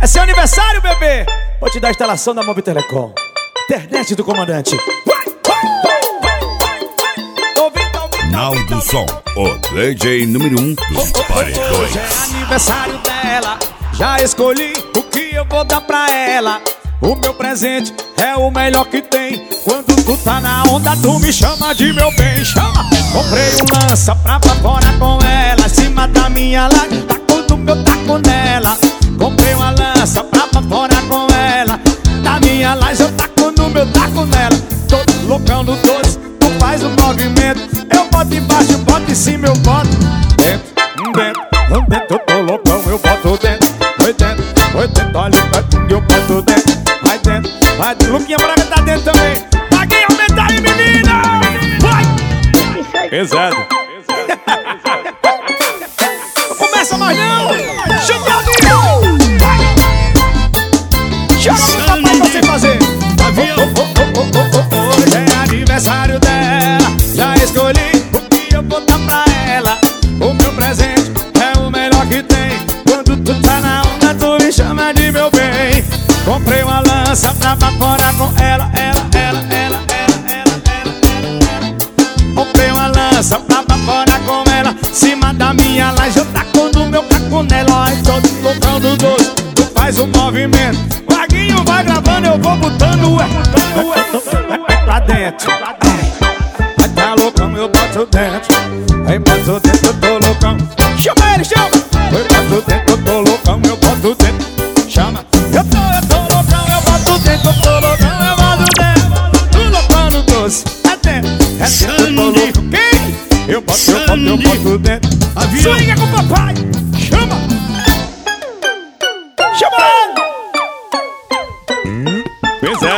É seu aniversário, bebê! Vou te dar a instalação da Mob Telecom. Internet do comandante. Naldo Som, o DJ número 1 dos paredões. Hoje é aniversário dela, já escolhi o que eu vou dar pra ela. O meu presente é o melhor que tem. Quando tu tá na onda, tu me chama de meu bem. Chama! Comprei um lança pra fora com ela, em cima da minha laje, taco do meu taco nela. Comprei uma lança pra fora com ela, da minha laje eu taco no meu taco nela. Todo loucão no doce, tu faz o movimento. Eu boto embaixo, boto em cima, eu boto dentro, dentro, eu tô loucão, eu boto dentro. Foi dentro, olha, eu boto dentro. Vai dentro, vai dentro. Luquinha Braga tá dentro também. Paguinha, aumenta aí, menina! Vai! Pesado. Não começa mais não! Chama o Nil! Chama o papai pra você fazer. Hoje é aniversário dela, já escolhi o que eu vou dar pra ela. O meu presente é o melhor que tem. Quando tu tá na onda, tu me chama de meu bem. Comprei uma lança pra fora com ela. Comprei uma lança pra fora com ela, cima da minha laje eu taco no meu caco nela. Ai, todo loucão do doce, tu faz um movimento. Vaguinho vai gravando, eu vou botando pra dentro. Vai tá loucão, eu boto dentro. Aí boto dentro, eu tô loucão. Chama ele, chama! Eu boto dentro, eu tô loucão, eu boto dentro. Chama! Eu tô loucão, eu boto dentro, eu tô loucão, eu boto dentro. Tu loucão no doce, é dentro, eu tô louco. Quem? Eu boto dentro. Swinga com o papai, chama! Chama! Pois é.